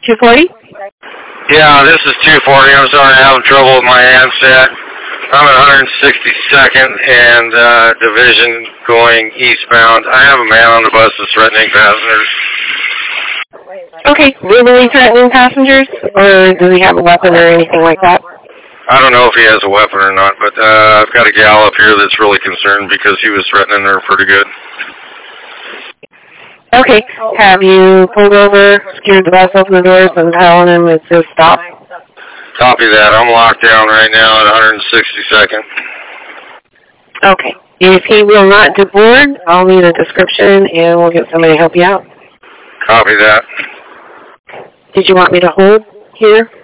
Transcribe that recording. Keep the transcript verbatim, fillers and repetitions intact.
two forty? Yeah, this is two forty. I'm sorry, I'm having trouble with my handset. I'm at one sixty-second and uh, Division going eastbound. I have a man on the bus that's threatening passengers. Okay, verbally threatening passengers, or does he have a weapon or anything like that? I don't know if he has a weapon or not, but uh, I've got a gal up here that's really concerned because he was threatening her pretty good. Okay, have you pulled over, secured the bus, opened the doors, and telling him it's to stop? Copy that. I'm locked down right now at one sixty-second. Okay. If he will not deboard, I'll need a description, and we'll get somebody to help you out. Copy that. Did you want me to hold here?